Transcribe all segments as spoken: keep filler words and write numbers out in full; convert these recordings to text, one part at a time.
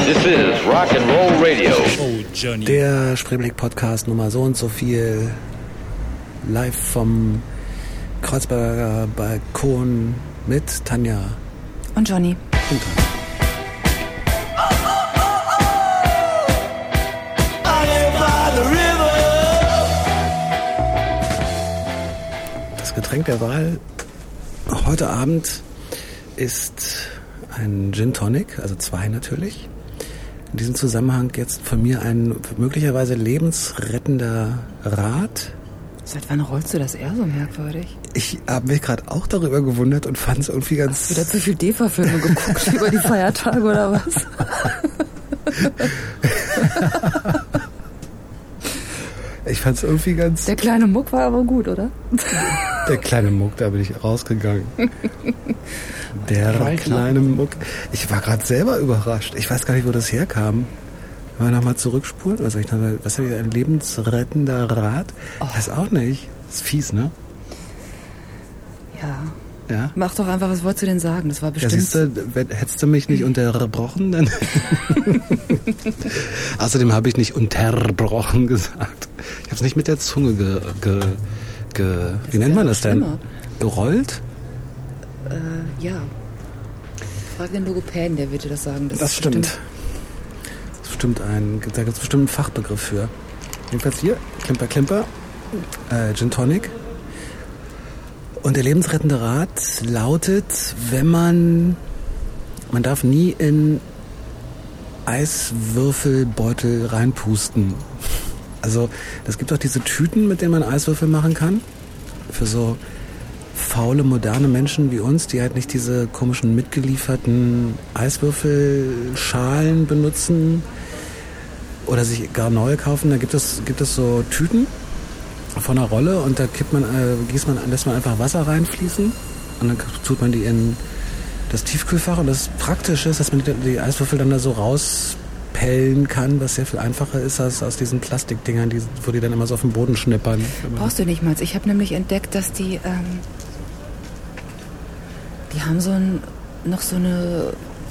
This is Rock and Roll Radio. Oh, Johnny. Der Spreeblick-Podcast Nummer so und so viel. Live vom Kreuzberger Balkon mit Tanja. Und Johnny. Und Tanja. Das Getränk der Wahl heute Abend ist ein Gin Tonic, also zwei natürlich. In diesem Zusammenhang jetzt von mir ein möglicherweise lebensrettender Rat. Seit wann rollst du das eher so merkwürdig? Ich habe mich gerade auch darüber gewundert und fand es irgendwie ganz... Hast du wieder zu viel DEFA-Filme geguckt über die Feiertage oder was? Ich fand es irgendwie ganz... Der kleine Muck war aber gut, oder? Der kleine Muck, da bin ich rausgegangen. Der kleine Muck. Ich war gerade selber überrascht. Ich weiß gar nicht, wo das herkam. Wollen wir nochmal zurückspulen? Was, ich noch, was habe ich, ein lebensrettender Rat? Oh. Ich weiß auch nicht. Ist fies, ne? Ja. Ja? Mach doch einfach, was wolltest du denn sagen? Das war bestimmt... Ja, siehst du, hättest du mich nicht unterbrochen, dann... Außerdem habe ich nicht unterbrochen gesagt. Ich habe es nicht mit der Zunge ge... ge, ge wie nennt man das denn? Schlimmer. Gerollt? Äh, ja. Frag den Logopäden, der wird dir das sagen. Das, Das stimmt. Das ist bestimmt ein, da gibt es bestimmt einen Fachbegriff für. Jedenfalls hier, Klimper, Klimper, äh, Gin Tonic. Und der lebensrettende Rat lautet, wenn man, man darf nie in Eiswürfelbeutel reinpusten. Also, es gibt auch diese Tüten, mit denen man Eiswürfel machen kann. Für so faule, moderne Menschen wie uns, die halt nicht diese komischen mitgelieferten Eiswürfelschalen benutzen oder sich gar neue kaufen. Da gibt es, gibt es so Tüten von einer Rolle und da kippt man, äh, gießt man, lässt man einfach Wasser reinfließen und dann tut man die in das Tiefkühlfach und das Praktische ist, dass man die, die Eiswürfel dann da so rauspellen kann, was sehr viel einfacher ist als aus diesen Plastikdingern, die, wo die dann immer so auf dem Boden schnippern. Brauchst du nicht mal. Ich habe nämlich entdeckt, dass die, ähm, die haben so ein, noch so eine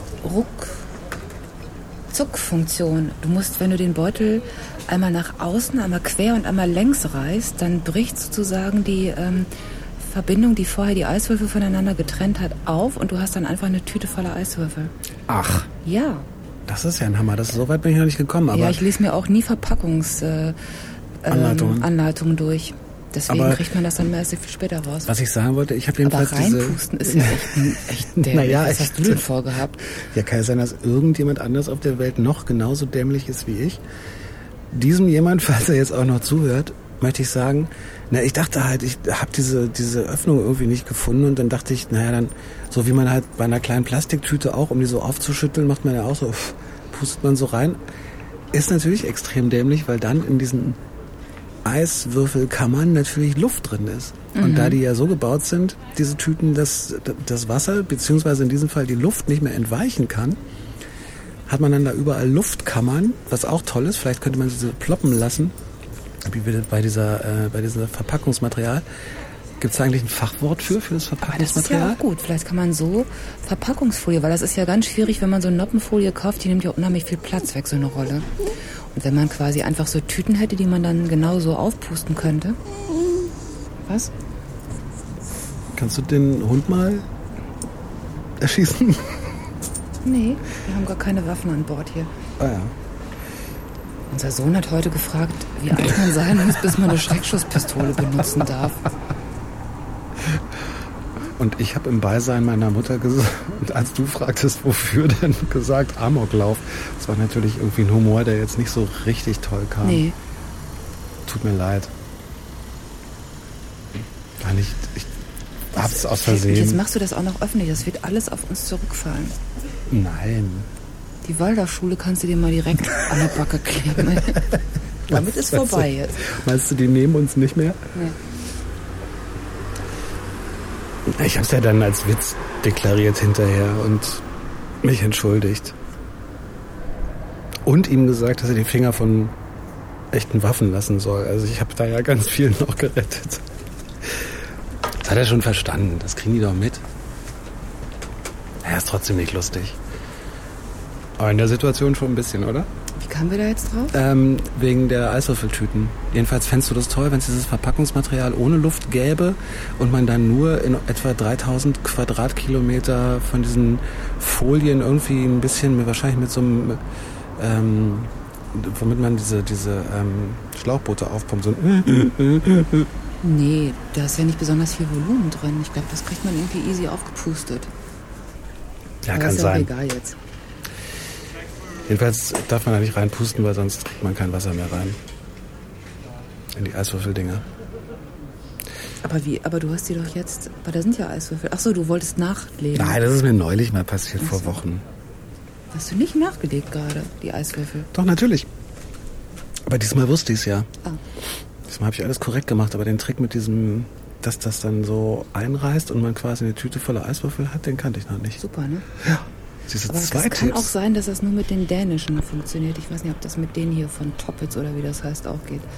Ruck-Zuck-Funktion. Du musst, wenn du den Beutel einmal nach außen, einmal quer und einmal längs reißt, dann bricht sozusagen die ähm, Verbindung, die vorher die Eiswürfel voneinander getrennt hat, auf und du hast dann einfach eine Tüte voller Eiswürfel. Ach. Ja. Das ist ja ein Hammer. Das, so weit bin ich noch nicht gekommen. Aber ja, ich lese mir auch nie Verpackungsanleitungen äh, ähm, Anleitungen durch. Deswegen aber kriegt man das dann meist viel später raus. Was ich sagen wollte, ich habe jedenfalls aber reinpusten diese... ist ja echt, echt dämlich. Naja, was echt. hast du denn vorgehabt? Ja, kann ja sein, dass irgendjemand anders auf der Welt noch genauso dämlich ist wie ich. Diesem jemand, falls er jetzt auch noch zuhört, möchte ich sagen, na, ich dachte halt, ich habe diese, diese Öffnung irgendwie nicht gefunden und dann dachte ich, naja, dann, so wie man halt bei einer kleinen Plastiktüte auch, um die so aufzuschütteln, macht man ja auch so, pff, pustet man so rein. Ist natürlich extrem dämlich, weil dann in diesen Eiswürfelkammern natürlich Luft drin ist. Mhm. Und da die ja so gebaut sind, diese Tüten, dass das Wasser, beziehungsweise in diesem Fall die Luft nicht mehr entweichen kann, hat man dann da überall Luftkammern, was auch toll ist. Vielleicht könnte man sie ploppen lassen, wie bei dieser, äh, bei diesem Verpackungsmaterial. Gibt es eigentlich ein Fachwort für, für das Verpackungsmaterial? Aber das ist ja auch gut. Vielleicht kann man so Verpackungsfolie, weil das ist ja ganz schwierig, wenn man so eine Noppenfolie kauft, die nimmt ja unheimlich viel Platz weg, so eine Rolle. Und wenn man quasi einfach so Tüten hätte, die man dann genauso aufpusten könnte. Was? Kannst du den Hund mal erschießen? Nee, wir haben gar keine Waffen an Bord hier. Ah ja. Unser Sohn hat heute gefragt, wie alt man sein muss, bis man eine Schreckschusspistole benutzen darf. Und ich habe im Beisein meiner Mutter gesagt, und als du fragtest, wofür denn, gesagt, Amoklauf. Das war natürlich irgendwie ein Humor, der jetzt nicht so richtig toll kam. Nee. Tut mir leid. Nein, ich, ich hab's aus Versehen. Jetzt machst du das auch noch öffentlich, das wird alles auf uns zurückfallen. Nein. Die Waldorfschule kannst du dir mal direkt an der Backe kleben. Damit ist vorbei jetzt. Meinst du, die nehmen uns nicht mehr? Nee. Ich habe es ja dann als Witz deklariert hinterher und mich entschuldigt. Und ihm gesagt, dass er die Finger von echten Waffen lassen soll. Also ich habe da ja ganz viel noch gerettet. Das hat er schon verstanden. Das kriegen die doch mit. Ja, ist trotzdem nicht lustig. Aber in der Situation schon ein bisschen, oder? Wie kamen wir da jetzt drauf? Ähm, wegen der Eiswürfeltüten. Jedenfalls fändest du das toll, wenn es dieses Verpackungsmaterial ohne Luft gäbe und man dann nur in etwa dreitausend Quadratkilometer von diesen Folien irgendwie ein bisschen, wahrscheinlich mit so einem, ähm, womit man diese, diese ähm, Schlauchboote aufpumpt. So ein Nee, da ist ja nicht besonders viel Volumen drin. Ich glaube, das kriegt man irgendwie easy aufgepustet. Ja, aber kann ist sein. Ja egal jetzt. Jedenfalls darf man da nicht reinpusten, weil sonst kriegt man kein Wasser mehr rein. In die Eiswürfeldinger. Aber wie? Aber du hast die doch jetzt... Aber da sind ja Eiswürfel. Ach so, du wolltest nachlegen. Nein, das ist mir neulich mal passiert, Ach vor so. Wochen. Hast du nicht nachgelegt gerade, die Eiswürfel? Doch, natürlich. Aber diesmal wusste ich es ja. Ah. Diesmal habe ich alles korrekt gemacht, aber den Trick mit diesem, dass das dann so einreißt und man quasi eine Tüte voller Eiswürfel hat, den kannte ich noch nicht. Super, ne? Ja. Diese Aber zwei es kann Tipps. auch sein, dass das nur mit den Dänischen funktioniert. Ich weiß nicht, ob das mit denen hier von Toppitz oder wie das heißt auch geht.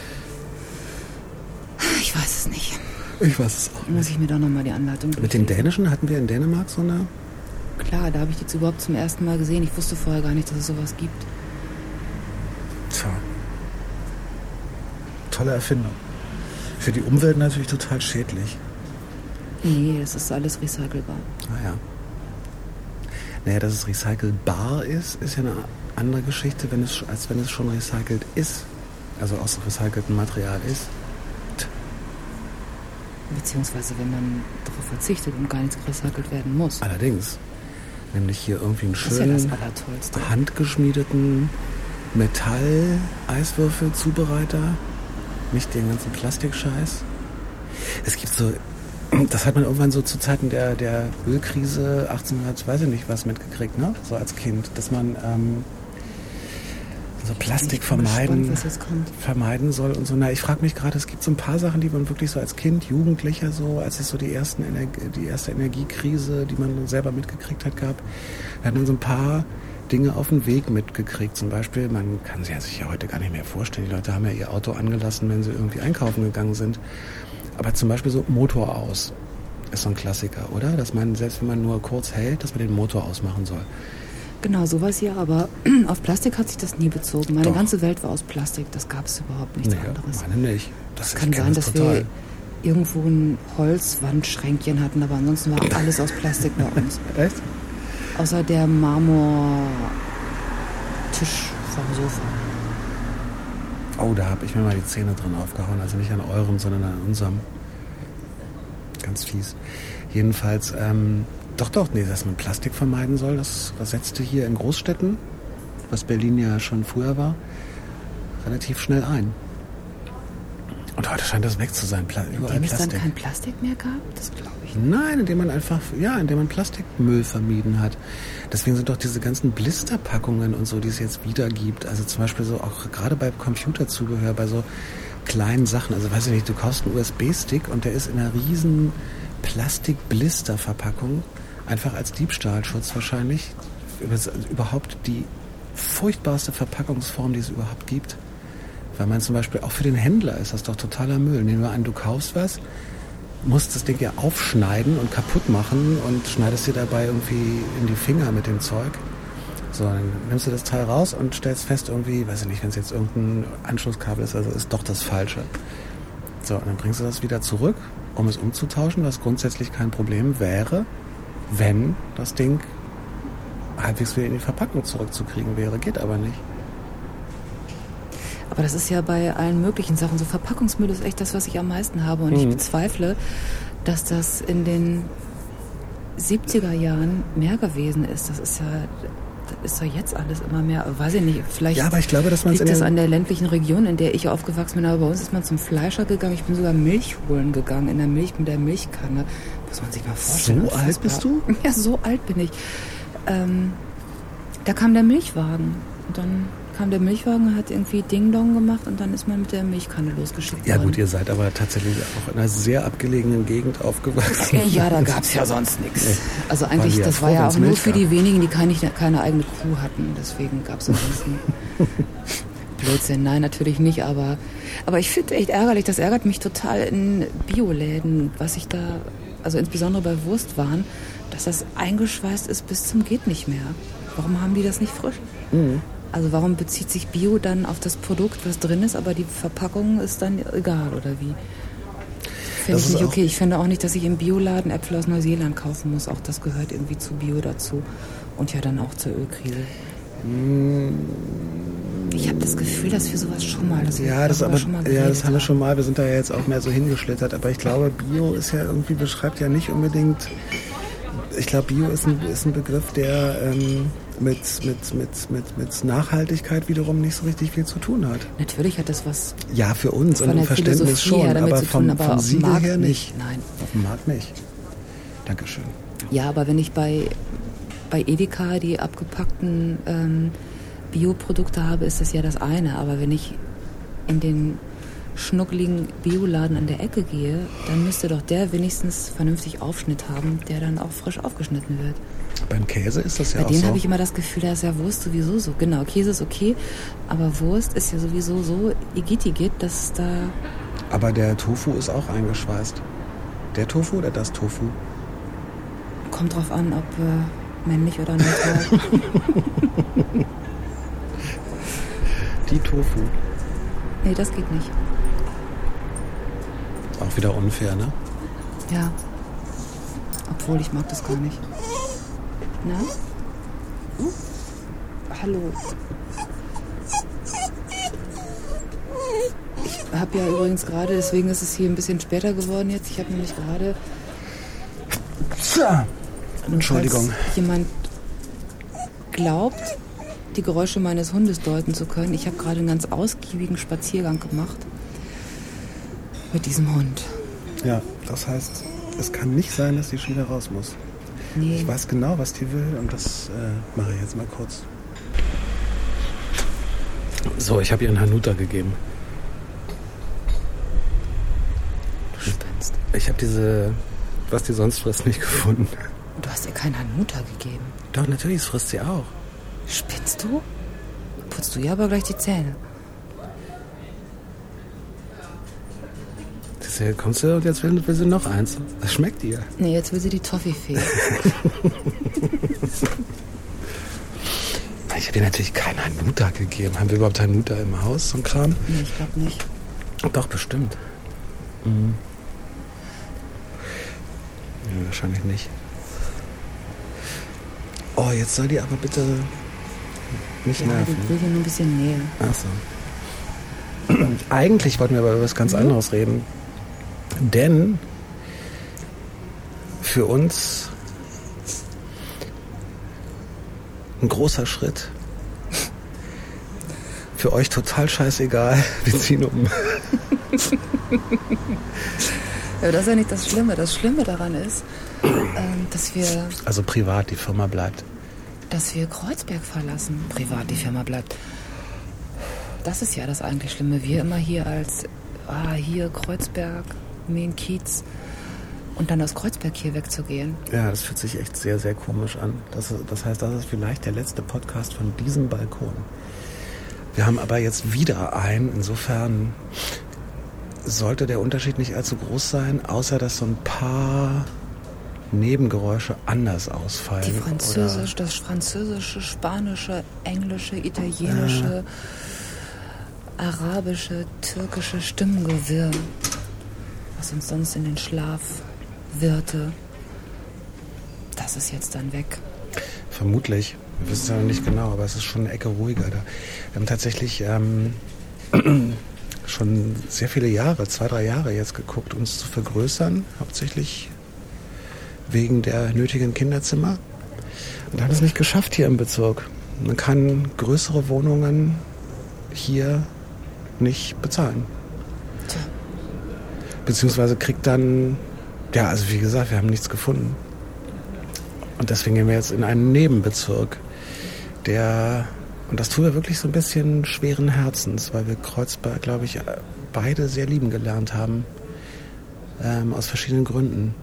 Ich weiß es nicht. Ich weiß es auch. Muss ich mir doch nochmal die Anleitung Mit den durchlesen. Dänischen hatten wir in Dänemark so eine... Klar, da habe ich jetzt überhaupt zum ersten Mal gesehen. Ich wusste vorher gar nicht, dass es sowas gibt. Tja. Tolle Erfindung. Für die Umwelt natürlich total schädlich. Nee, das ist alles recycelbar. Ah ja. Naja, dass es recycelbar ist, ist ja eine andere Geschichte, wenn es, als wenn es schon recycelt ist. Also aus recyceltem Material ist. Beziehungsweise, wenn man darauf verzichtet und gar nichts recycelt werden muss. Allerdings. Nämlich hier irgendwie einen Das ist ja das schönen, Allertollste. handgeschmiedeten Metall-Eiswürfel-Zubereiter. Nicht den ganzen Plastikscheiß. Es gibt so, das hat man irgendwann so zu Zeiten der, der Ölkrise achtzehnhundert, weiß ich nicht was, mitgekriegt, ne? So als Kind, dass man ähm, so Plastik Ich bin vermeiden, gespannt, was jetzt kommt. vermeiden soll und so. Na, ich frage mich gerade, es gibt so ein paar Sachen, die man wirklich so als Kind, Jugendlicher so, als es so die ersten Energie, die erste Energiekrise, die man selber mitgekriegt hat, gab, da hat man so ein paar Dinge auf den Weg mitgekriegt. Zum Beispiel, man kann sich ja sich ja heute gar nicht mehr vorstellen, die Leute haben ja ihr Auto angelassen, wenn sie irgendwie einkaufen gegangen sind. Aber zum Beispiel so Motor aus ist so ein Klassiker, oder? Dass man, selbst wenn man nur kurz hält, dass man den Motor ausmachen soll. Genau, sowas hier, aber auf Plastik hat sich das nie bezogen. Meine Doch. ganze Welt war aus Plastik, das gab es überhaupt nichts Nee, anderes. meine nicht. Das Es ich kann kenn sein, das dass total. wir irgendwo ein Holzwandschränkchen hatten, aber ansonsten war alles aus Plastik bei uns. Echt? Außer der Marmortisch vom Sofa. Oh, da habe ich mir mal die Zähne drin aufgehauen. Also nicht an eurem, sondern an unserem. Ganz fies. Jedenfalls, ähm, doch, doch, nee, dass man Plastik vermeiden soll, das, das setzte hier in Großstädten, was Berlin ja schon früher war, relativ schnell ein. Und heute scheint das weg zu sein. Pla- überall Indem es dann Plastik. kein Plastik mehr gab? Das glaube ich nicht. Nein, indem man einfach, ja, indem man Plastikmüll vermieden hat. Deswegen sind doch diese ganzen Blisterpackungen und so, die es jetzt wieder gibt. Also zum Beispiel so auch gerade bei Computerzubehör, bei so kleinen Sachen. Also weiß ich nicht, du kaufst einen U S B-Stick und der ist in einer riesen Plastik-Blister-Verpackung. Einfach als Diebstahlschutz wahrscheinlich. Überhaupt die furchtbarste Verpackungsform, die es überhaupt gibt. Weil man zum Beispiel, auch für den Händler ist das doch totaler Müll. Nehmen wir an, du kaufst was, musst das Ding ja aufschneiden und kaputt machen und schneidest dir dabei irgendwie in die Finger mit dem Zeug. So, dann nimmst du das Teil raus und stellst fest irgendwie, weiß ich nicht, wenn es jetzt irgendein Anschlusskabel ist, also ist doch das Falsche. So, und dann bringst du das wieder zurück, um es umzutauschen, was grundsätzlich kein Problem wäre, wenn das Ding halbwegs wieder in die Verpackung zurückzukriegen wäre. Geht aber nicht. Aber das ist ja bei allen möglichen Sachen so. Verpackungsmüll ist echt das, was ich am meisten habe. Und ich Mhm. bezweifle, dass das in den siebziger Jahren mehr gewesen ist. Das ist ja, das ist ja jetzt alles immer mehr. Weiß ich nicht, vielleicht Ja, aber ich glaube, dass man es liegt in das den- an der ländlichen Region, in der ich aufgewachsen bin. Aber bei uns ist man zum Fleischer gegangen. Ich bin sogar Milch holen gegangen, in der Milch mit der Milchkanne. Muss man sich mal vorstellen. So alt bist du? Ja, so alt bin ich. Ähm, da kam der Milchwagen. Und dann kam der Milchwagen und hat irgendwie Ding-Dong gemacht und dann ist man mit der Milchkanne losgeschickt Ja worden. gut, ihr seid aber tatsächlich auch in einer sehr abgelegenen Gegend aufgewachsen. Ja, da gab es ja sonst nichts. Nee. Also Waren eigentlich, die ja das froh, war ja wenn's auch nur Milch für gab. die wenigen, die keine, keine eigene Kuh hatten. Deswegen gab es ansonsten Blödsinn. Nein, natürlich nicht, aber, aber ich finde echt ärgerlich, das ärgert mich total in Bioläden, was ich da, also insbesondere bei Wurstwaren, dass das eingeschweißt ist bis zum geht nicht mehr. Warum haben die das nicht frisch? Mhm. Also warum bezieht sich Bio dann auf das Produkt, was drin ist, aber die Verpackung ist dann egal, oder wie? Finde ich nicht okay. Ich finde auch nicht, dass ich im Bioladen Äpfel aus Neuseeland kaufen muss. Auch das gehört irgendwie zu Bio dazu. Und ja dann auch zur Ölkrise. Mm. Ich habe das Gefühl, dass wir sowas schon mal... Dass ja, das, aber, schon mal ja, das haben wir haben. schon mal. Wir sind da ja jetzt auch mehr so hingeschlittert. Aber ich glaube, Bio ist ja irgendwie, beschreibt ja nicht unbedingt... Ich glaube, Bio ist ein, ist ein Begriff, der ähm, mit, mit, mit, mit, mit Nachhaltigkeit wiederum nicht so richtig viel zu tun hat. Natürlich hat das was... Ja, für uns und im Verständnis schon, aber zu vom, tun, aber vom auf dem Siegel Markt her nicht. nicht. Nein. Auf dem Markt nicht. Dankeschön. Ja, aber wenn ich bei, bei Edeka die abgepackten ähm, Bioprodukte habe, ist das ja das eine. Aber wenn ich in den schnuckligen Bioladen an der Ecke gehe, dann müsste doch der wenigstens vernünftig Aufschnitt haben, der dann auch frisch aufgeschnitten wird. Beim Käse ist das ja Bei auch denen so. habe ich immer das Gefühl, da ist ja Wurst sowieso so. Genau, Käse ist okay, aber Wurst ist ja sowieso so igitigit, dass da... Aber der Tofu ist auch eingeschweißt. Der Tofu oder das Tofu? Kommt drauf an, ob äh, männlich oder neutral. Die Tofu. Nee, das geht nicht. Auch wieder unfair, ne? Ja. Obwohl, ich mag das gar nicht. Na? Hm? Hallo. Ich habe ja übrigens gerade, deswegen ist es hier ein bisschen später geworden jetzt, ich habe nämlich gerade... Entschuldigung. Falls jemand glaubt, die Geräusche meines Hundes deuten zu können, ich habe gerade einen ganz ausgiebigen Spaziergang gemacht mit diesem Hund. Ja, das heißt, es kann nicht sein, dass die schon wieder raus muss. Nee. Ich weiß genau, was die will und das äh, mache ich jetzt mal kurz. So, ich habe ihr einen Hanuta gegeben. Du spinnst. Ich habe diese, was die sonst frisst, nicht gefunden. Du hast ihr keinen Hanuta gegeben. Doch, natürlich, das frisst sie auch. Spinnst du? Putzt du ihr aber gleich die Zähne. Jetzt kommst du und jetzt will, will sie noch eins. Das schmeckt ihr. Nee, jetzt will sie die Toffifee. Ich habe ihr natürlich keinen Hanuta gegeben. Haben wir überhaupt Hanuta im Haus, so ein Kram? Nee, ich glaube nicht. Doch, bestimmt. Mhm. Ja, wahrscheinlich nicht. Oh, jetzt soll die aber bitte nicht Ja, nerven. die will hier nur ein bisschen Nähe. Ach so. Eigentlich wollten wir aber über was ganz anderes reden. Denn für uns ein großer Schritt. Für euch total scheißegal. Wir ziehen um. Ja, das ist ja nicht das Schlimme. Das Schlimme daran ist, ähm, dass wir... Also privat, die Firma bleibt. Dass wir Kreuzberg verlassen. Privat, die Firma bleibt. Das ist ja das eigentlich Schlimme. Wir immer hier als, ah, hier Kreuzberg, Main Kiez und dann aus Kreuzberg hier wegzugehen. Ja, das fühlt sich echt sehr, sehr komisch an. Das, ist, das heißt, das ist vielleicht der letzte Podcast von diesem Balkon. Wir haben aber jetzt wieder einen. Insofern sollte der Unterschied nicht allzu groß sein, außer dass so ein paar Nebengeräusche anders ausfallen. Die Französisch, das Französische, Spanische, Englische, Italienische, äh. arabische, türkische Stimmengewirr, was uns sonst in den Schlaf wirrte, das ist jetzt dann weg. Vermutlich. Wir wissen es ja noch nicht genau, aber es ist schon eine Ecke ruhiger da. Wir haben tatsächlich ähm, schon sehr viele Jahre, zwei, drei Jahre jetzt geguckt, uns zu vergrößern, hauptsächlich wegen der nötigen Kinderzimmer. Und haben es nicht geschafft hier im Bezirk. Man kann größere Wohnungen hier nicht bezahlen. Tja. Beziehungsweise kriegt dann, ja, also wie gesagt, wir haben nichts gefunden. Und deswegen gehen wir jetzt in einen Nebenbezirk, der, und das tun wir wirklich so ein bisschen schweren Herzens, weil wir Kreuzberg, glaube ich, beide sehr lieben gelernt haben, ähm, aus verschiedenen Gründen.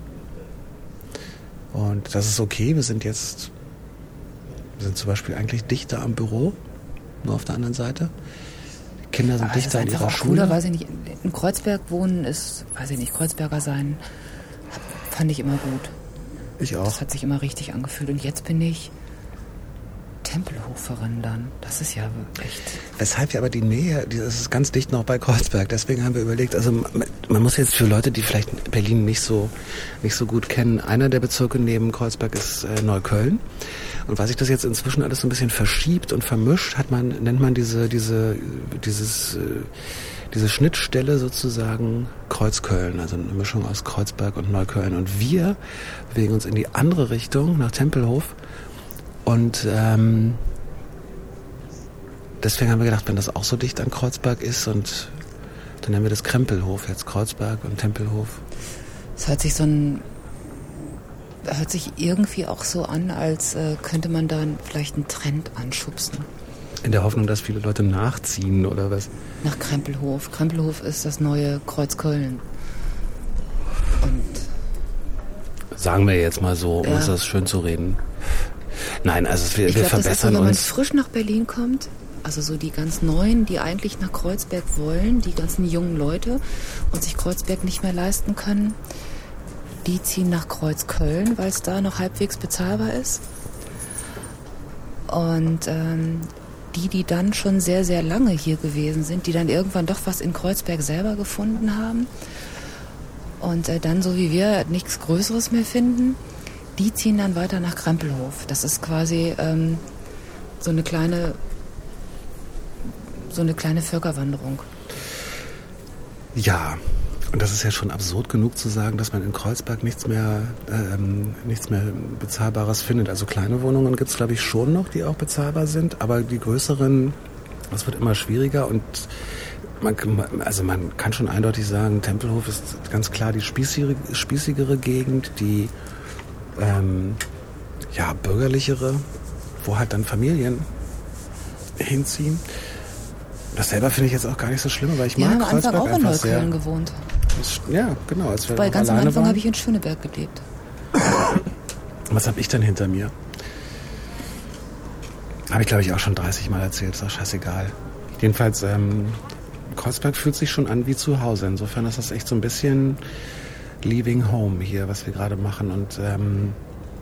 Und das ist okay, wir sind jetzt, wir sind zum Beispiel eigentlich dichter am Büro, nur auf der anderen Seite. Die Kinder sind Aber dichter in ihrer auch Schule. Cooler, weiß ich nicht, in Kreuzberg wohnen ist, weiß ich nicht, Kreuzberger sein, fand ich immer gut. Ich auch. Das hat sich immer richtig angefühlt. Und jetzt bin ich Tempelhof verrendern. Das ist ja echt... Weshalb wir aber die Nähe, das ist ganz dicht noch bei Kreuzberg, deswegen haben wir überlegt, also man muss jetzt für Leute, die vielleicht Berlin nicht so nicht so gut kennen, einer der Bezirke neben Kreuzberg ist äh, Neukölln. Und weil sich das jetzt inzwischen alles so ein bisschen verschiebt und vermischt, hat man, nennt man diese, diese, dieses, äh, diese Schnittstelle sozusagen Kreuzköln, also eine Mischung aus Kreuzberg und Neukölln. Und wir bewegen uns in die andere Richtung, nach Tempelhof. Und ähm, deswegen haben wir gedacht, wenn das auch so dicht an Kreuzberg ist, und dann nennen wir das Krempelhof jetzt, Kreuzberg und Tempelhof. Es hört sich so ein, hört sich irgendwie auch so an, als äh, könnte man da vielleicht einen Trend anschubsen. In der Hoffnung, dass viele Leute nachziehen, oder was? Nach Krempelhof. Krempelhof ist das neue Kreuzköln. Und sagen wir jetzt mal so, um ja. es das schön zu reden. Nein, also wir, ich wir glaub, verbessern das ist so, wenn uns. man frisch nach Berlin kommt, also so die ganz Neuen, die eigentlich nach Kreuzberg wollen, die ganzen jungen Leute und sich Kreuzberg nicht mehr leisten können, die ziehen nach Kreuzköln, weil es da noch halbwegs bezahlbar ist. Und ähm, die, die dann schon sehr, sehr lange hier gewesen sind, die dann irgendwann doch was in Kreuzberg selber gefunden haben und äh, dann, so wie wir, nichts Größeres mehr finden, die ziehen dann weiter nach Krempelhof. Das ist quasi ähm, so eine kleine so eine kleine Völkerwanderung. Ja, und das ist ja schon absurd genug zu sagen, dass man in Kreuzberg nichts mehr ähm, nichts mehr Bezahlbares findet. Also kleine Wohnungen gibt es, glaube ich, schon noch, die auch bezahlbar sind, aber die größeren, das wird immer schwieriger. Und man, also man kann schon eindeutig sagen, Tempelhof ist ganz klar die spießigere, spießigere Gegend, die ähm, ja, bürgerlichere, wo halt dann Familien hinziehen. Das selber finde ich jetzt auch gar nicht so schlimm, weil ich ja, mag Kreuzberg einfach auch in einfach Neukölln sehr. gewohnt. Das, ja, genau. Als wir Weil ganz am Anfang waren. habe ich in Schöneberg gelebt. Was habe ich denn hinter mir? Habe ich, glaube ich, auch schon dreißig Mal erzählt. Ist auch scheißegal. Jedenfalls, ähm, Kreuzberg fühlt sich schon an wie zu Hause. Insofern ist das echt so ein bisschen Leaving Home hier, was wir gerade machen. Und ähm,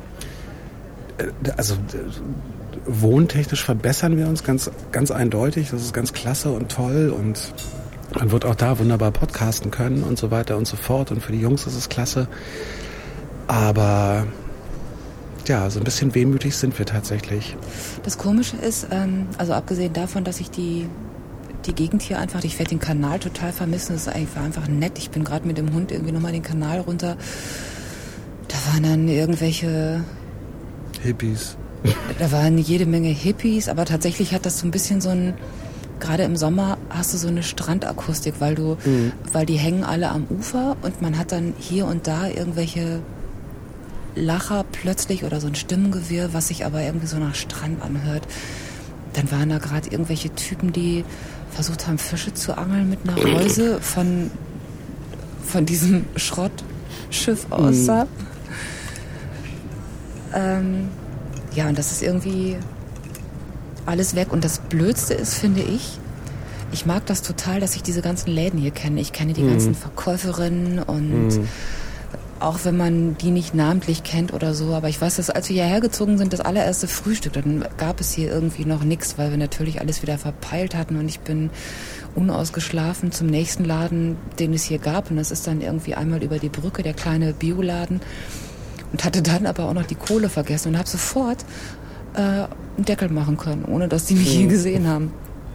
also wohntechnisch verbessern wir uns ganz, ganz eindeutig. Das ist ganz klasse und toll, und man wird auch da wunderbar podcasten können und so weiter und so fort. Und für die Jungs ist es klasse. Aber ja, so ein bisschen wehmütig sind wir tatsächlich. Das Komische ist, ähm, also abgesehen davon, dass ich die, die Gegend hier einfach, ich werde den Kanal total vermissen. Das ist einfach, einfach nett. Ich bin gerade mit dem Hund irgendwie nochmal den Kanal runter. Da waren dann irgendwelche Hippies. Da waren jede Menge Hippies, aber tatsächlich hat das so ein bisschen so ein, gerade im Sommer hast du so eine Strandakustik, weil du, mhm. weil die hängen alle am Ufer und man hat dann hier und da irgendwelche Lacher plötzlich oder so ein Stimmengewirr, was sich aber irgendwie so nach Strand anhört. Dann waren da gerade irgendwelche Typen, die versucht haben, Fische zu angeln mit einer Reuse von, von diesem Schrottschiff aussah. Mhm. Ähm, ja, und das ist irgendwie alles weg. Und das Blödste ist, finde ich, ich mag das total, dass ich diese ganzen Läden hier kenne. Ich kenne die mhm. ganzen Verkäuferinnen und mhm. auch wenn man die nicht namentlich kennt oder so. Aber ich weiß, dass als wir hierher gezogen sind, das allererste Frühstück, dann gab es hier irgendwie noch nichts, weil wir natürlich alles wieder verpeilt hatten. Und ich bin unausgeschlafen zum nächsten Laden, den es hier gab. Und das ist dann irgendwie einmal über die Brücke, der kleine Bioladen. Und hatte dann aber auch noch die Kohle vergessen und habe sofort äh, einen Deckel machen können, ohne dass die mich mhm. hier gesehen haben.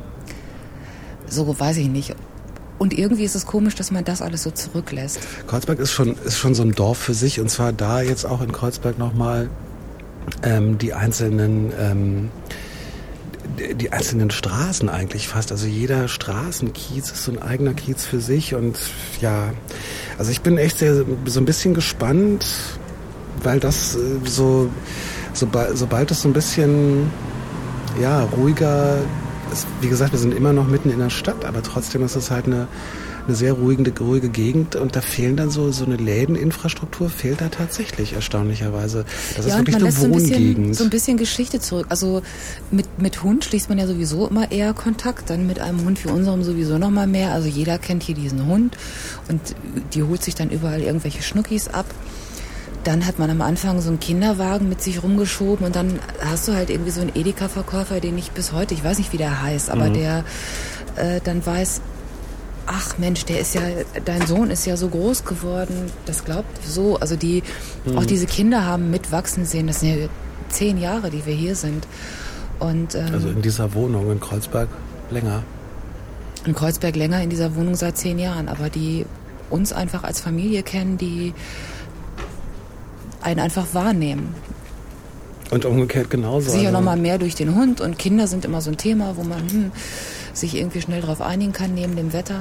So weiß ich nicht. Und irgendwie ist es komisch, dass man das alles so zurücklässt. Kreuzberg ist schon, ist schon so ein Dorf für sich, und zwar da jetzt auch in Kreuzberg nochmal ähm, die einzelnen ähm, die, die einzelnen Straßen eigentlich fast. Also jeder Straßenkiez ist so ein eigener Kiez für sich. Und ja, also ich bin echt sehr, so ein bisschen gespannt, weil das so, sobald, sobald es so ein bisschen ja, ruhiger ist, wie gesagt, wir sind immer noch mitten in der Stadt, aber trotzdem ist es halt eine, eine sehr ruhige, ruhige Gegend, und da fehlen dann so, so eine Lädeninfrastruktur, fehlt da tatsächlich erstaunlicherweise. Das ja, ist wirklich und man eine lässt so ein Wohngegend. bisschen, so ein bisschen Geschichte zurück. Also mit, mit Hund schließt man ja sowieso immer eher Kontakt, dann mit einem Hund wie unserem sowieso noch mal mehr. Also jeder kennt hier diesen Hund und die holt sich dann überall irgendwelche Schnuckis ab. dann hat man am Anfang so einen Kinderwagen mit sich rumgeschoben und dann hast du halt irgendwie so einen Edeka-Verkäufer, den ich bis heute, ich weiß nicht, wie der heißt, aber mhm. der äh, dann weiß, ach Mensch, der ist ja, dein Sohn ist ja so groß geworden, das glaubt so, also die, mhm. auch diese Kinder haben mitwachsen sehen, das sind ja zehn Jahre, die wir hier sind. Und, ähm, also in dieser Wohnung in Kreuzberg länger? In Kreuzberg länger, in dieser Wohnung seit zehn Jahren, aber die uns einfach als Familie kennen, die einen einfach wahrnehmen. Und umgekehrt genauso. Sicher also noch mal mehr durch den Hund und Kinder sind immer so ein Thema, wo man hm, sich irgendwie schnell drauf einigen kann, neben dem Wetter.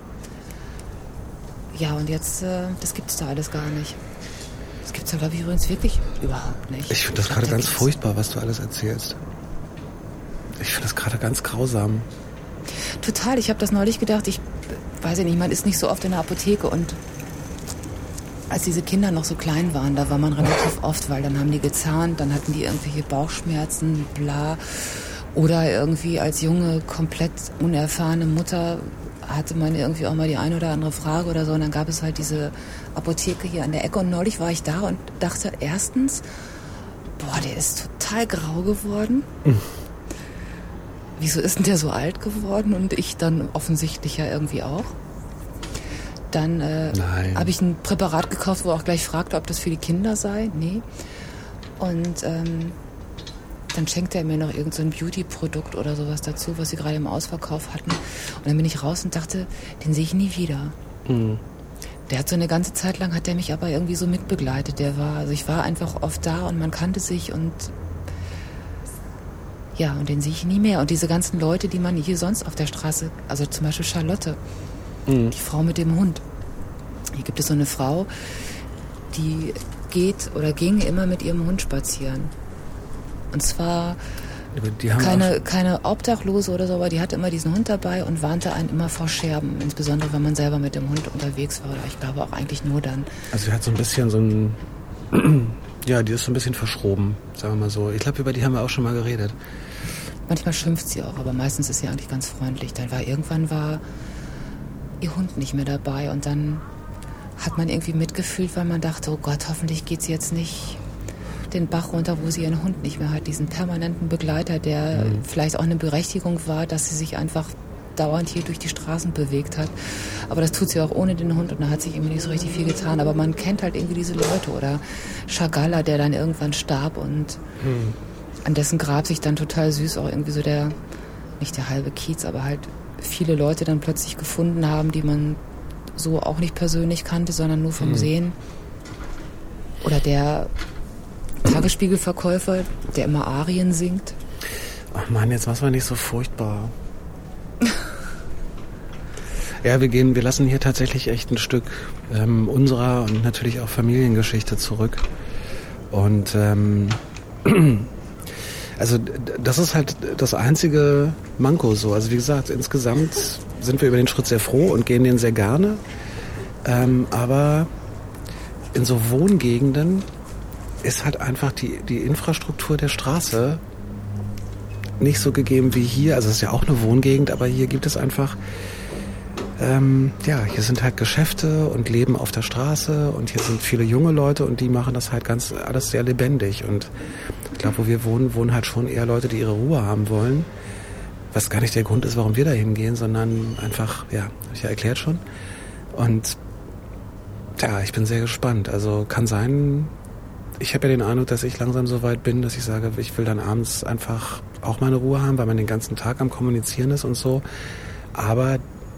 Ja, und jetzt, äh, das gibt's da alles gar nicht. Das gibt's da, glaube ich, übrigens wirklich überhaupt nicht. Ich finde das gerade ganz furchtbar, was du alles erzählst. Ich finde das gerade ganz grausam. Total, ich habe das neulich gedacht, ich weiß ja nicht, man ist nicht so oft in der Apotheke und als diese Kinder noch so klein waren, da war man relativ oft, weil dann haben die gezahnt, dann hatten die irgendwelche Bauchschmerzen, bla. Oder irgendwie als junge, komplett unerfahrene Mutter hatte man irgendwie auch mal die eine oder andere Frage oder so. Und dann gab es halt diese Apotheke hier an der Ecke. Und neulich war ich da und dachte erstens, boah, der ist total grau geworden. Mhm. Wieso ist denn der so alt geworden? Und ich dann offensichtlich ja irgendwie auch. Dann äh, habe ich ein Präparat gekauft, wo er auch gleich fragte, ob das für die Kinder sei. Nee. Und ähm, dann schenkte er mir noch irgend so ein Beauty-Produkt oder sowas dazu, was sie gerade im Ausverkauf hatten. Und dann bin ich raus und dachte, den sehe ich nie wieder. Mhm. Der hat so eine ganze Zeit lang, hat der mich aber irgendwie so mitbegleitet. Der war, also ich war einfach oft da und man kannte sich und ja, und den sehe ich nie mehr. Und diese ganzen Leute, die man hier sonst auf der Straße, also zum Beispiel Charlotte, mhm. die Frau mit dem Hund. Hier gibt es so eine Frau, die geht oder ging immer mit ihrem Hund spazieren. Und zwar keine, keine Obdachlose oder so, aber die hatte immer diesen Hund dabei und warnte einen immer vor Scherben, insbesondere wenn man selber mit dem Hund unterwegs war. Oder ich glaube auch eigentlich nur dann. Also die hat so ein bisschen so ein, ja, die ist so ein bisschen verschroben, sagen wir mal so. Ich glaube, über die haben wir auch schon mal geredet. Manchmal schimpft sie auch, aber meistens ist sie eigentlich ganz freundlich. Dann war irgendwann war ihr Hund nicht mehr dabei und dann hat man irgendwie mitgefühlt, weil man dachte, oh Gott, hoffentlich geht's jetzt nicht den Bach runter, wo sie ihren Hund nicht mehr hat. Diesen permanenten Begleiter, der mhm. vielleicht auch eine Berechtigung war, dass sie sich einfach dauernd hier durch die Straßen bewegt hat. Aber das tut sie auch ohne den Hund und da hat sich irgendwie nicht so richtig viel getan. Aber man kennt halt irgendwie diese Leute. Oder Chagalla, der dann irgendwann starb und mhm. an dessen Grab sich dann total süß auch irgendwie so der, nicht der halbe Kiez, aber halt viele Leute dann plötzlich gefunden haben, die man so auch nicht persönlich kannte, sondern nur vom mhm. Sehen. Oder der Tagesspiegelverkäufer, der immer Arien singt. Ach Mann, jetzt mach's mal nicht so furchtbar. Ja, wir gehen, wir lassen hier tatsächlich echt ein Stück ähm, unserer und natürlich auch Familiengeschichte zurück. Und ähm, also das ist halt das einzige Manko so. Also wie gesagt, insgesamt sind wir über den Schritt sehr froh und gehen den sehr gerne. Ähm, aber in so Wohngegenden ist halt einfach die, die Infrastruktur der Straße nicht so gegeben wie hier. Also es ist ja auch eine Wohngegend, aber hier gibt es einfach, ähm, ja, hier sind halt Geschäfte und Leben auf der Straße und hier sind viele junge Leute und die machen das halt ganz alles sehr lebendig. Und ich glaube, wo wir wohnen, wohnen halt schon eher Leute, die ihre Ruhe haben wollen. Was gar nicht der Grund ist, warum wir da hingehen, sondern einfach, ja, habe ich ja erklärt schon. Und ja, ich bin sehr gespannt. Also kann sein, ich habe ja den Eindruck, dass ich langsam so weit bin, dass ich sage, ich will dann abends einfach auch meine Ruhe haben, weil man den ganzen Tag am Kommunizieren ist und so. Aber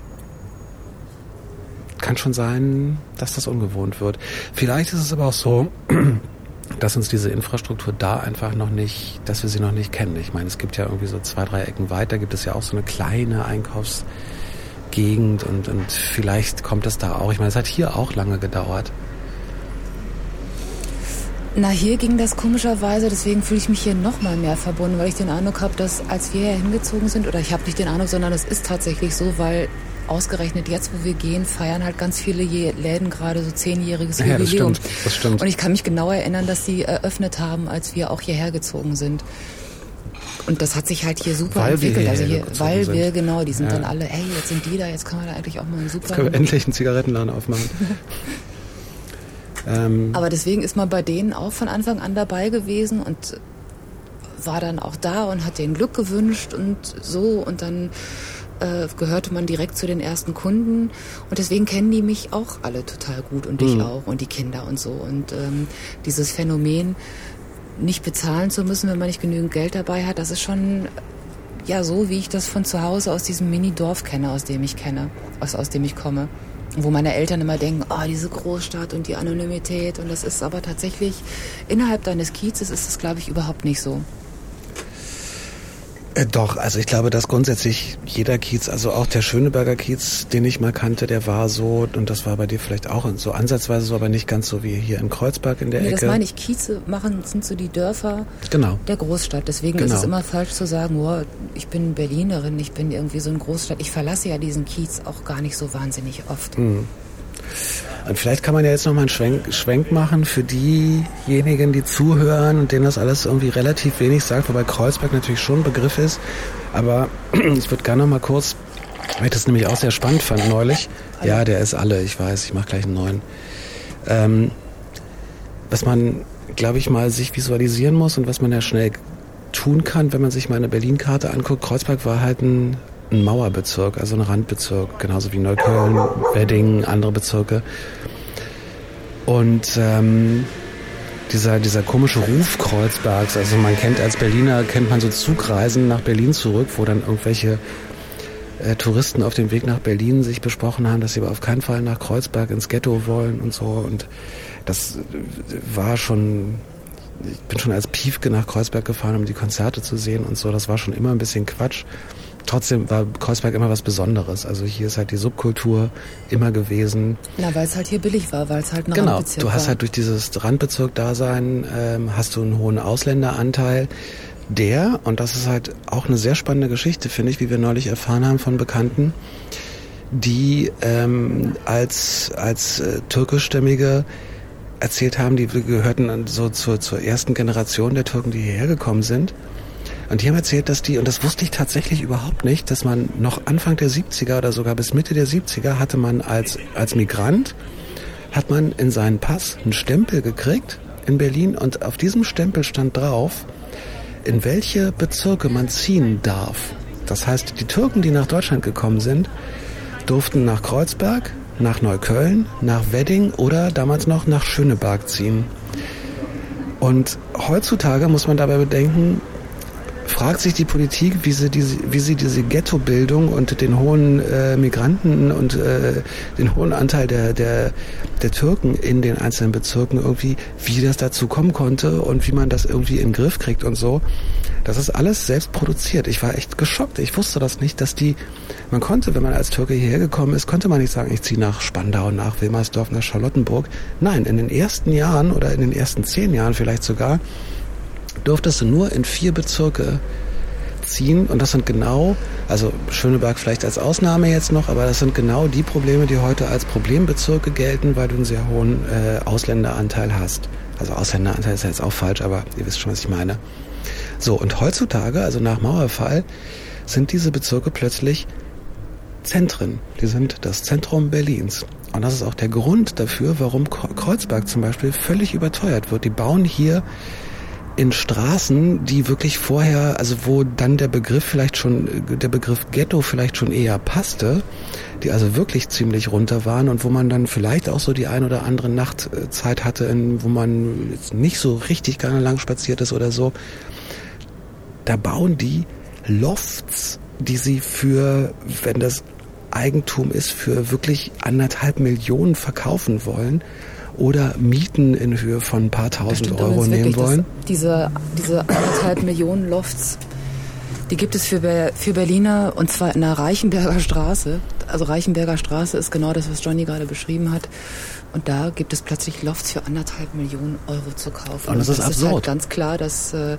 kann schon sein, dass das ungewohnt wird. Vielleicht ist es aber auch so, dass uns diese Infrastruktur da einfach noch nicht, dass wir sie noch nicht kennen. Ich meine, es gibt ja irgendwie so zwei, drei Ecken weiter, gibt es ja auch so eine kleine Einkaufsgegend und, und vielleicht kommt es da auch. Ich meine, es hat hier auch lange gedauert. Na, hier ging das komischerweise, deswegen fühle ich mich hier noch mal mehr verbunden, weil ich den Eindruck habe, dass als wir hier hingezogen sind, oder ich habe nicht den Eindruck, sondern es ist tatsächlich so, weil ausgerechnet jetzt, wo wir gehen, feiern halt ganz viele Läden gerade so zehnjähriges ja, Jubiläum. Das stimmt, das stimmt. Und ich kann mich genau erinnern, dass sie eröffnet haben, als wir auch hierher gezogen sind. Und das hat sich halt hier super weil entwickelt. Wir also hier, weil sind. wir, genau, die sind ja. dann alle, hey, jetzt sind die da, jetzt können wir da eigentlich auch mal einen super... Jetzt können wir endlich einen Zigarettenladen aufmachen. Ähm, Aber deswegen ist man bei denen auch von Anfang an dabei gewesen und war dann auch da und hat denen Glück gewünscht und so. Und dann äh, gehörte man direkt zu den ersten Kunden. Und deswegen kennen die mich auch alle total gut und dich Mhm. auch und die Kinder und so. Und ähm, dieses Phänomen, nicht bezahlen zu müssen, wenn man nicht genügend Geld dabei hat, das ist schon ja so, wie ich das von zu Hause aus diesem Mini-Dorf kenne, aus dem ich kenne, aus, aus dem ich komme. Wo meine Eltern immer denken, oh, diese Großstadt und die Anonymität. Und das ist aber tatsächlich, innerhalb deines Kiezes ist das, glaube ich, überhaupt nicht so. Äh, doch, also ich glaube, dass grundsätzlich jeder Kiez, also auch der Schöneberger Kiez, den ich mal kannte, der war so, und das war bei dir vielleicht auch so ansatzweise so, aber nicht ganz so wie hier in Kreuzberg in der Nee, Ecke. das meine ich, Kieze machen, sind so die Dörfer Genau. der Großstadt. Deswegen Genau. ist es immer falsch zu sagen, oh, ich bin Berlinerin, ich bin irgendwie so eine Großstadt. Ich verlasse ja diesen Kiez auch gar nicht so wahnsinnig oft. Mhm. Und vielleicht kann man ja jetzt noch mal einen Schwenk, Schwenk machen für diejenigen, die zuhören und denen das alles irgendwie relativ wenig sagt, wobei Kreuzberg natürlich schon ein Begriff ist. Aber ich würde gerne noch mal kurz, weil ich das nämlich auch sehr spannend fand neulich. Ja, der ist alle, ich weiß, ich mache gleich einen neuen. Ähm, was man, glaube ich, mal sich visualisieren muss und was man ja schnell tun kann, wenn man sich mal eine Berlin-Karte anguckt. Kreuzberg war halt ein ein Mauerbezirk, also ein Randbezirk, genauso wie Neukölln, Wedding, andere Bezirke. Und ähm, dieser dieser komische Ruf Kreuzbergs, also man kennt als Berliner, kennt man so Zugreisen nach Berlin zurück, wo dann irgendwelche äh, Touristen auf dem Weg nach Berlin sich besprochen haben, dass sie aber auf keinen Fall nach Kreuzberg ins Ghetto wollen und so. Und das war schon, ich bin schon als Piefke nach Kreuzberg gefahren, um die Konzerte zu sehen und so. Das war schon immer ein bisschen Quatsch. Trotzdem war Kreuzberg immer was Besonderes. Also hier ist halt die Subkultur immer gewesen. Na, weil es halt hier billig war, weil es halt ein Genau, Randbezirk du hast war. halt durch dieses Randbezirk-Dasein ähm, hast du einen hohen Ausländeranteil, der, und das ist halt auch eine sehr spannende Geschichte, finde ich, wie wir neulich erfahren haben von Bekannten, die ähm, als, als äh, türkischstämmige erzählt haben, die gehörten so zur, zur ersten Generation der Türken, die hierher gekommen sind. Und die haben erzählt, dass die, und das wusste ich tatsächlich überhaupt nicht, dass man noch Anfang der siebziger oder sogar bis Mitte der siebziger hatte man als, als Migrant, hat man in seinen Pass einen Stempel gekriegt in Berlin und auf diesem Stempel stand drauf, in welche Bezirke man ziehen darf. Das heißt, die Türken, die nach Deutschland gekommen sind, durften nach Kreuzberg, nach Neukölln, nach Wedding oder damals noch nach Schöneberg ziehen. Und heutzutage muss man dabei bedenken, fragt sich die Politik, wie sie diese, wie sie diese Ghettobildung und den hohen äh, Migranten und äh, den hohen Anteil der, der, der Türken in den einzelnen Bezirken irgendwie, wie das dazu kommen konnte und wie man das irgendwie in den Griff kriegt und so. Das ist alles selbst produziert. Ich war echt geschockt. Ich wusste das nicht, dass die, man konnte, wenn man als Türke hierher gekommen ist, konnte man nicht sagen, ich ziehe nach Spandau, nach Wilmersdorf, nach Charlottenburg. Nein, in den ersten Jahren oder in den ersten zehn Jahren vielleicht sogar, durftest du nur in vier Bezirke ziehen und das sind genau, also Schöneberg vielleicht als Ausnahme jetzt noch, aber das sind genau die Probleme, die heute als Problembezirke gelten, weil du einen sehr hohen äh, Ausländeranteil hast. Also Ausländeranteil ist ja jetzt auch falsch, aber ihr wisst schon, was ich meine. So, und heutzutage, also nach Mauerfall, sind diese Bezirke plötzlich Zentren. Die sind das Zentrum Berlins. Und das ist auch der Grund dafür, warum Kreuzberg zum Beispiel völlig überteuert wird. Die bauen hier in Straßen, die wirklich vorher, also wo dann der Begriff vielleicht schon, der Begriff Ghetto vielleicht schon eher passte, die also wirklich ziemlich runter waren und wo man dann vielleicht auch so die ein oder andere Nachtzeit hatte, in, wo man jetzt nicht so richtig gerne lang spaziert ist oder so. Da bauen die Lofts, die sie für, wenn das Eigentum ist, für wirklich anderthalb Millionen verkaufen wollen. Oder Mieten in Höhe von ein paar tausend Euro nehmen wollen. Das, diese, diese anderthalb Millionen Lofts, die gibt es für, Ber- für Berliner und zwar in der Reichenberger Straße. Also Reichenberger Straße ist genau das, was Johnny gerade beschrieben hat. Und da gibt es plötzlich Lofts für anderthalb Millionen Euro zu kaufen. Und das ist das absurd. ist halt ganz klar, dass äh,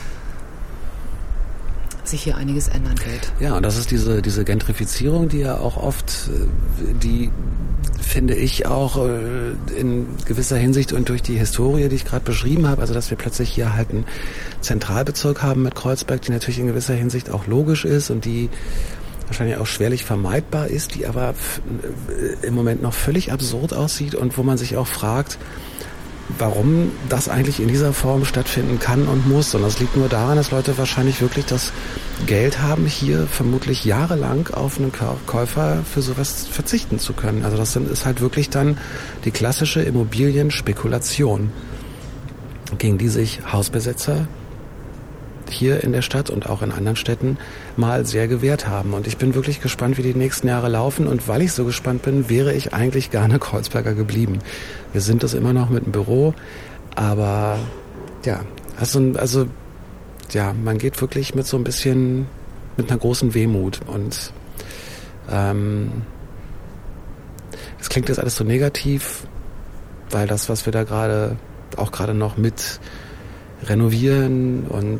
sich hier einiges ändern wird. Ja, und das ist diese diese Gentrifizierung, die ja auch oft, die finde ich auch in gewisser Hinsicht und durch die Historie, die ich gerade beschrieben habe, also dass wir plötzlich hier halt einen Zentralbezirk haben mit Kreuzberg, die natürlich in gewisser Hinsicht auch logisch ist und die wahrscheinlich auch schwerlich vermeidbar ist, die aber f- im Moment noch völlig absurd aussieht und wo man sich auch fragt, warum das eigentlich in dieser Form stattfinden kann und muss. Und das liegt nur daran, dass Leute wahrscheinlich wirklich das Geld haben, hier vermutlich jahrelang auf einen Käufer für sowas verzichten zu können. Also das ist halt wirklich dann die klassische Immobilienspekulation, gegen die sich Hausbesitzer hier in der Stadt und auch in anderen Städten mal sehr gewehrt haben. Und ich bin wirklich gespannt, wie die nächsten Jahre laufen. Und weil ich so gespannt bin, wäre ich eigentlich gerne Kreuzberger geblieben. Wir sind das immer noch mit dem Büro, aber ja, also, also ja, man geht wirklich mit so ein bisschen, mit einer großen Wehmut. Und ähm, das klingt jetzt alles so negativ, weil das, was wir da gerade, auch gerade noch mit renovieren und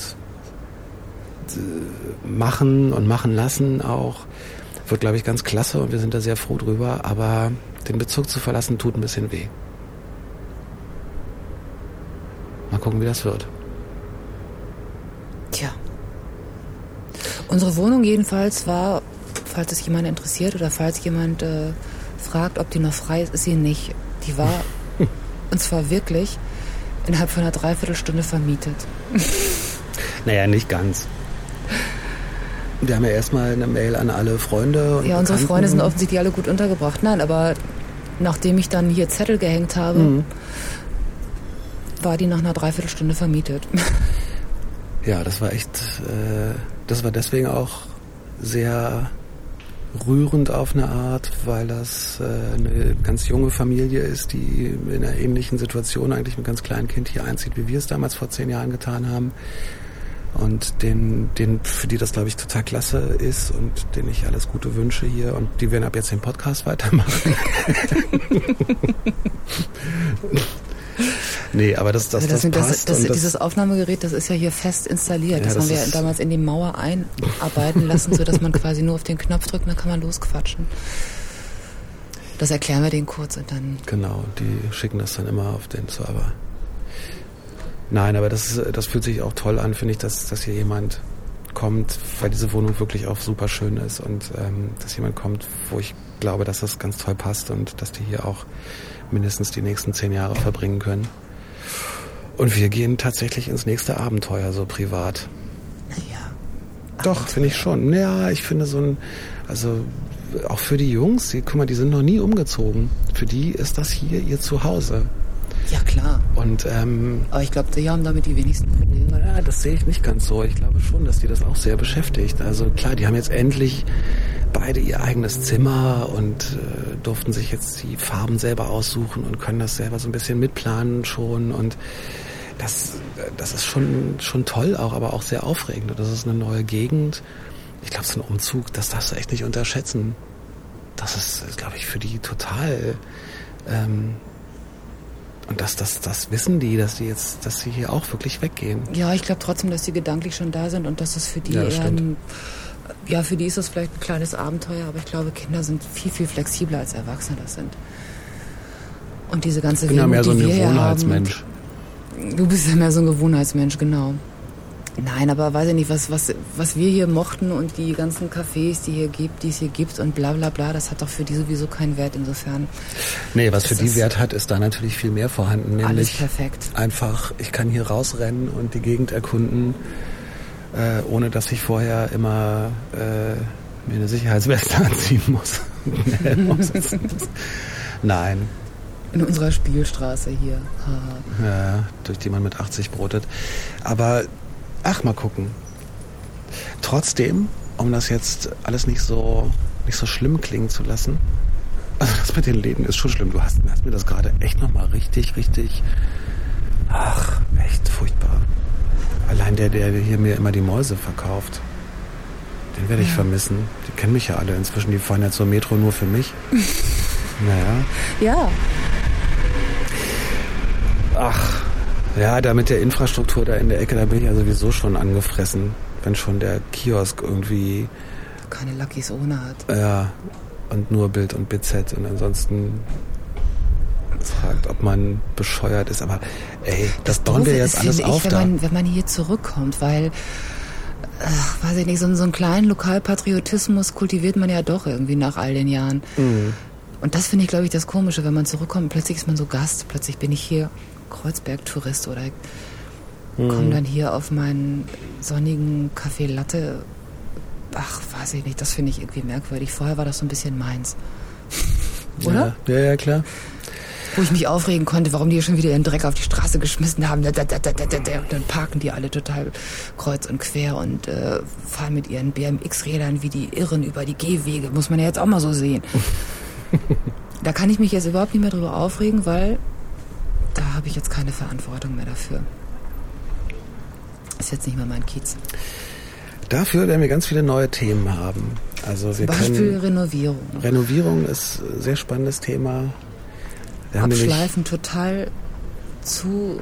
machen und machen lassen auch, wird, glaube ich, ganz klasse und wir sind da sehr froh drüber, aber den Bezug zu verlassen tut ein bisschen weh. Mal gucken, wie das wird. Tja. Unsere Wohnung jedenfalls war, falls es jemand interessiert oder falls jemand äh, fragt, ob die noch frei ist, ist sie nicht. Die war, und zwar wirklich, innerhalb von einer Dreiviertelstunde vermietet. Naja, nicht ganz. Wir haben ja erstmal eine Mail an alle Freunde. Und ja, unsere Bekannten. Freunde sind offensichtlich alle gut untergebracht. Nein, aber nachdem ich dann hier Zettel gehängt habe, mhm. war die nach einer Dreiviertelstunde vermietet. Ja, das war echt, äh, das war deswegen auch sehr rührend auf eine Art, weil das äh, eine ganz junge Familie ist, die in einer ähnlichen Situation eigentlich mit ganz kleinem Kind hier einzieht, wie wir es damals vor zehn Jahren getan haben. Und den, den, für die das, glaube ich, total klasse ist und denen ich alles Gute wünsche hier. Und die werden ab jetzt den Podcast weitermachen. Nee, aber das, das, also das, das passt. Das, das, das, dieses Aufnahmegerät, das ist ja hier fest installiert. Ja, das, das haben wir ist, damals in die Mauer einarbeiten lassen, sodass man quasi nur auf den Knopf drückt und dann kann man losquatschen. Das erklären wir denen kurz und dann... Genau, die schicken das dann immer auf den Server. Nein, aber das, das fühlt sich auch toll an, finde ich, dass, dass hier jemand kommt, weil diese Wohnung wirklich auch super schön ist und ähm, dass jemand kommt, wo ich glaube, dass das ganz toll passt und dass die hier auch mindestens die nächsten zehn Jahre verbringen können. Und wir gehen tatsächlich ins nächste Abenteuer, so privat. Naja. Doch, finde ich schon. Ja, ich finde so ein, also auch für die Jungs, die, guck mal, die sind noch nie umgezogen. Für die ist das hier ihr Zuhause. Ja, klar. Und, ähm, aber ich glaube, die haben damit die wenigsten. Naja, das sehe ich nicht ganz so. Ich glaube schon, dass die das auch sehr beschäftigt. Also klar, die haben jetzt endlich beide ihr eigenes Zimmer und äh, durften sich jetzt die Farben selber aussuchen und können das selber so ein bisschen mitplanen schon. Und das, das ist schon, schon toll auch, aber auch sehr aufregend. Und das ist eine neue Gegend. Ich glaube, so ein Umzug, das darfst du echt nicht unterschätzen. Das ist, glaube ich, für die total... Ähm, Und das, das, das wissen die, dass die jetzt, dass sie hier auch wirklich weggehen. Ja, ich glaube trotzdem, dass die gedanklich schon da sind und dass das für die, ja, das ähm, ja, für die ist das vielleicht ein kleines Abenteuer, aber ich glaube, Kinder sind viel, viel flexibler als Erwachsene das sind. Und diese ganze Wehmut, ja die so wir hier Gewohnheitsmensch. haben. Du bist ja mehr so ein Gewohnheitsmensch, genau. Nein, aber weiß ich nicht, was, was, was wir hier mochten und die ganzen Cafés, die hier gibt, die es hier gibt und bla bla bla, das hat doch für die sowieso keinen Wert insofern. Nee, was für die Wert hat, ist da natürlich viel mehr vorhanden. Nämlich alles perfekt. Einfach, ich kann hier rausrennen und die Gegend erkunden, äh, ohne dass ich vorher immer äh, mir eine Sicherheitsweste anziehen muss. Nein. In unserer Spielstraße hier. Ja, durch die man mit achtzig brotet. Aber ach, mal gucken. Trotzdem, um das jetzt alles nicht so nicht so schlimm klingen zu lassen, also das mit den Läden ist schon schlimm. Du hast, hast mir das gerade echt nochmal richtig, richtig, ach, echt furchtbar. Allein der, der hier mir immer die Mäuse verkauft, den werde ich ja. vermissen. Die kennen mich ja alle inzwischen, die fahren ja zur Metro nur für mich. Naja. Ja. Ach, ja, da mit der Infrastruktur da in der Ecke, da bin ich ja sowieso schon angefressen, wenn schon der Kiosk irgendwie... keine Luckys ohne hat. Ja, und nur Bild und B Z und ansonsten fragt, ob man bescheuert ist. Aber ey, das, das bauen wir jetzt alles auf ich, da. Wenn man, wenn man hier zurückkommt, weil, ach, weiß ich nicht, so, so einen kleinen Lokalpatriotismus kultiviert man ja doch irgendwie nach all den Jahren. Mhm. Und das finde ich, glaube ich, das Komische, wenn man zurückkommt, plötzlich ist man so Gast, plötzlich bin ich hier Kreuzberg-Tourist oder mhm. komme dann hier auf meinen sonnigen Café Latte. Ach, weiß ich nicht, das finde ich irgendwie merkwürdig. Vorher war das so ein bisschen meins. Oder? Ja, ja, ja, klar. Wo ich mich aufregen konnte, warum die hier schon wieder ihren Dreck auf die Straße geschmissen haben. Und dann parken die alle total kreuz und quer und äh, fahren mit ihren B M X-Rädern wie die Irren über die Gehwege. Muss man ja jetzt auch mal so sehen. Da kann ich mich jetzt überhaupt nicht mehr drüber aufregen, weil da habe ich jetzt keine Verantwortung mehr dafür. Ist jetzt nicht mehr mein Kiez. Dafür werden wir ganz viele neue Themen haben. Also wir Zum Beispiel können, Renovierung. Renovierung ist ein sehr spannendes Thema. Wir haben Abschleifen total zu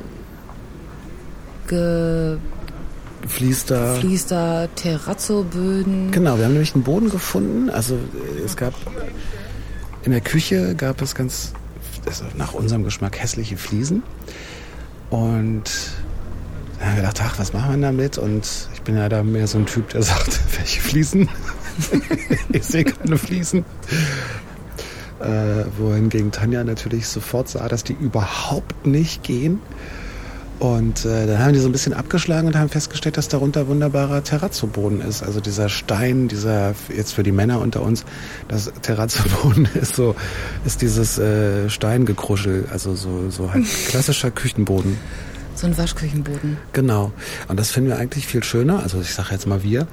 ge Fließter. Fließter, Terrazzo-Böden. Genau, wir haben nämlich einen Boden gefunden. Also es gab in der Küche gab es ganz, also nach unserem Geschmack, hässliche Fliesen. Und da haben wir gedacht, ach, was machen wir damit? Und ich bin ja da mehr so ein Typ, der sagt, welche Fliesen? Ich sehe keine Fliesen. Äh, wohingegen Tanja natürlich sofort sah, dass die überhaupt nicht gehen. Und äh, dann haben die so ein bisschen abgeschlagen und haben festgestellt, dass darunter wunderbarer Terrazzo-Boden ist. Also dieser Stein, dieser, jetzt für die Männer unter uns, das Terrazzo-Boden ist so, ist dieses äh, Steingekruschel, also so, so halt klassischer Küchenboden. So ein Waschküchenboden. Genau. Und das finden wir eigentlich viel schöner. Also ich sage jetzt mal wir.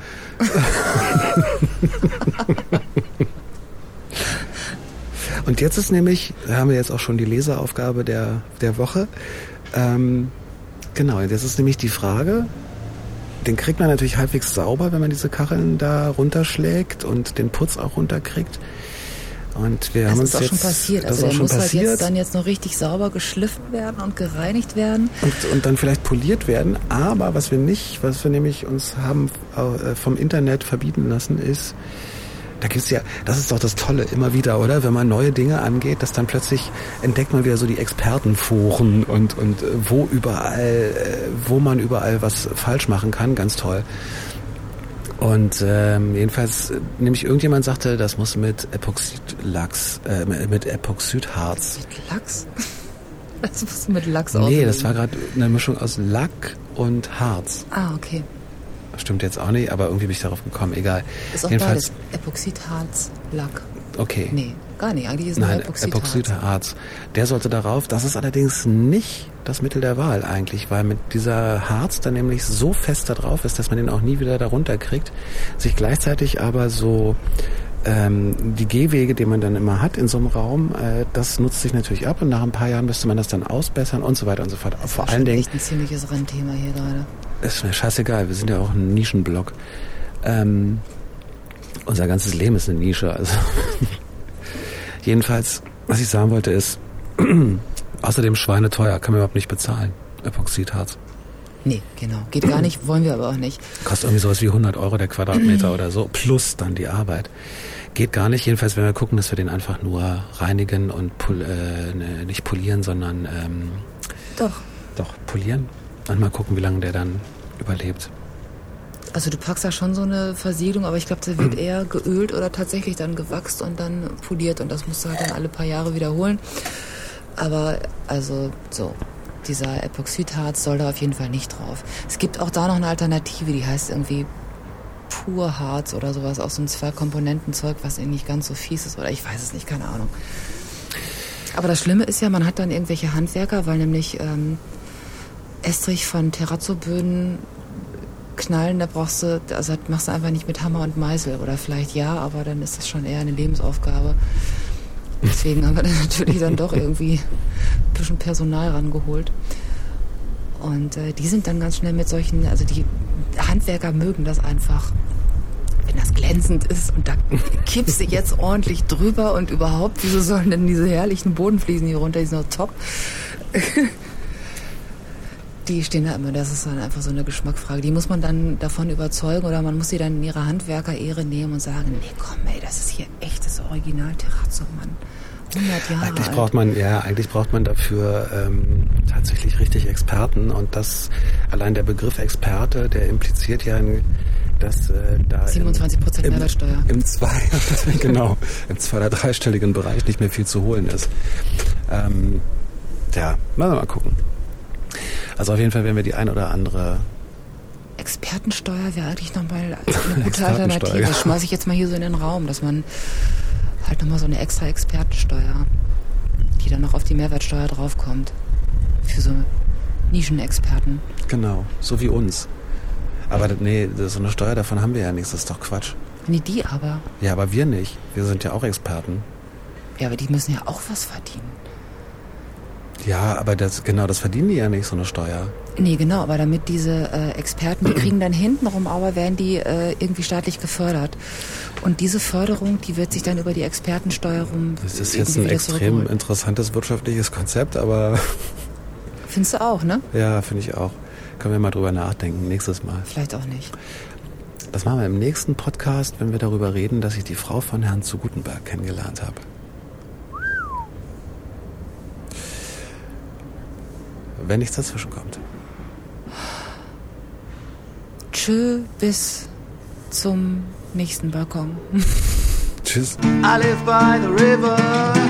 Und jetzt ist nämlich, da haben wir jetzt auch schon die Leseraufgabe der, der Woche. Ähm, genau, jetzt ist nämlich die Frage, den kriegt man natürlich halbwegs sauber, wenn man diese Kacheln da runterschlägt und den Putz auch runterkriegt. Und wir das haben uns ist auch jetzt, schon passiert. Das also ist auch der schon muss passiert. halt jetzt dann jetzt noch richtig sauber geschliffen werden und gereinigt werden. Und, und dann vielleicht poliert werden. Aber was wir nicht, was wir nämlich uns haben äh, vom Internet verbieten lassen, ist, da gibt's ja, das ist doch das Tolle immer wieder, oder? Wenn man neue Dinge angeht, dass dann plötzlich entdeckt man wieder so die Expertenforen und, und wo überall, wo man überall was falsch machen kann. Ganz toll. Und ähm, jedenfalls, nämlich irgendjemand sagte, das muss mit Epoxidlachs, äh, mit Epoxidharz. Mit Lachs? Das muss mit Lachs Nee, aufnehmen. das war gerade eine Mischung aus Lack und Harz. Ah, okay. Stimmt jetzt auch nicht, aber irgendwie bin ich darauf gekommen, egal. Ist auch Jedenfalls, beides Epoxidharz, Lack. Okay. Nee, gar nicht. Eigentlich ist nur Nein, Epoxidharz. Epoxidharz. Der sollte darauf. Das ist allerdings nicht das Mittel der Wahl eigentlich, weil mit dieser Harz dann nämlich so fest da drauf ist, dass man den auch nie wieder darunter kriegt, sich gleichzeitig aber so ähm, die Gehwege, die man dann immer hat in so einem Raum, äh, das nutzt sich natürlich ab und nach ein paar Jahren müsste man das dann ausbessern und so weiter und so fort. Das Vor ist allen Dingen echt ein ziemliches Randthema hier gerade. ist mir scheißegal, wir sind ja auch ein Nischenblog. Ähm, unser ganzes Leben ist eine Nische, also jedenfalls, was ich sagen wollte ist, außerdem schweineteuer, kann man überhaupt nicht bezahlen, Epoxidharz. Nee, genau. Geht gar nicht, wollen wir aber auch nicht. Kostet irgendwie sowas wie hundert Euro der Quadratmeter oder so, plus dann die Arbeit. Geht gar nicht, jedenfalls wenn wir gucken, dass wir den einfach nur reinigen und pol- äh, nicht polieren, sondern ähm, Doch. doch polieren und mal gucken, wie lange der dann überlebt. Also du packst da schon so eine Versiegelung, aber ich glaube, der wird eher geölt oder tatsächlich dann gewachst und dann poliert und das musst du halt dann alle paar Jahre wiederholen. Aber also so, dieser Epoxidharz soll da auf jeden Fall nicht drauf. Es gibt auch da noch eine Alternative, die heißt irgendwie Purharz oder sowas, auch so ein Zwei-Komponenten-Zeug, was irgendwie nicht ganz so fies ist oder ich weiß es nicht, keine Ahnung. Aber das Schlimme ist ja, man hat dann irgendwelche Handwerker, weil nämlich ähm, Estrich von Terrazzo-Böden knallen, da brauchst du, also das machst du einfach nicht mit Hammer und Meißel oder vielleicht ja, aber dann ist das schon eher eine Lebensaufgabe. Deswegen haben wir dann natürlich dann doch irgendwie ein bisschen Personal rangeholt. Und äh, die sind dann ganz schnell mit solchen, also die Handwerker mögen das einfach, wenn das glänzend ist und da kippst du jetzt ordentlich drüber und überhaupt, wieso sollen denn diese herrlichen Bodenfliesen hier runter, die sind doch top. Die stehen da immer, das ist dann einfach so eine Geschmacksfrage. Die muss man dann davon überzeugen oder man muss sie dann in ihre Handwerkerehre nehmen und sagen, nee, komm, ey, das ist hier echtes Original Terrazzo, Mann. hundert Jahre Eigentlich alt. braucht man, ja, eigentlich braucht man dafür ähm, tatsächlich richtig Experten und das, allein der Begriff Experte, der impliziert ja ein dass äh, da siebenundzwanzig Prozent im, Mehrwertsteuer. Im zwei, genau, im zwei- oder dreistelligen Bereich nicht mehr viel zu holen ist. Ähm, ja, mal, mal gucken. Also auf jeden Fall werden wir die ein oder andere... Expertensteuer wäre eigentlich nochmal eine gute Alternative. Das schmeiße ich jetzt mal hier so in den Raum, dass man halt nochmal so eine extra Expertensteuer, die dann noch auf die Mehrwertsteuer draufkommt. Für so Nischenexperten. Genau, so wie uns. Aber nee, so eine Steuer, davon haben wir ja nichts, das ist doch Quatsch. Nee, die aber. Ja, aber wir nicht. Wir sind ja auch Experten. Ja, aber die müssen ja auch was verdienen. Ja, aber das, genau, das verdienen die ja nicht, so eine Steuer. Nee, genau, aber damit diese äh, Experten, die kriegen dann hintenrum, aber werden die äh, irgendwie staatlich gefördert. Und diese Förderung, die wird sich dann über die Expertensteuer rum... Das ist jetzt ein extrem interessantes wirtschaftliches Konzept, aber... Findest du auch, ne? Ja, finde ich auch. Können wir mal drüber nachdenken, nächstes Mal. Vielleicht auch nicht. Das machen wir im nächsten Podcast, wenn wir darüber reden, dass ich die Frau von Herrn zu Gutenberg kennengelernt habe. Wenn nichts dazwischen kommt. Tschö, bis zum nächsten Balkon. Tschüss. I live by the river.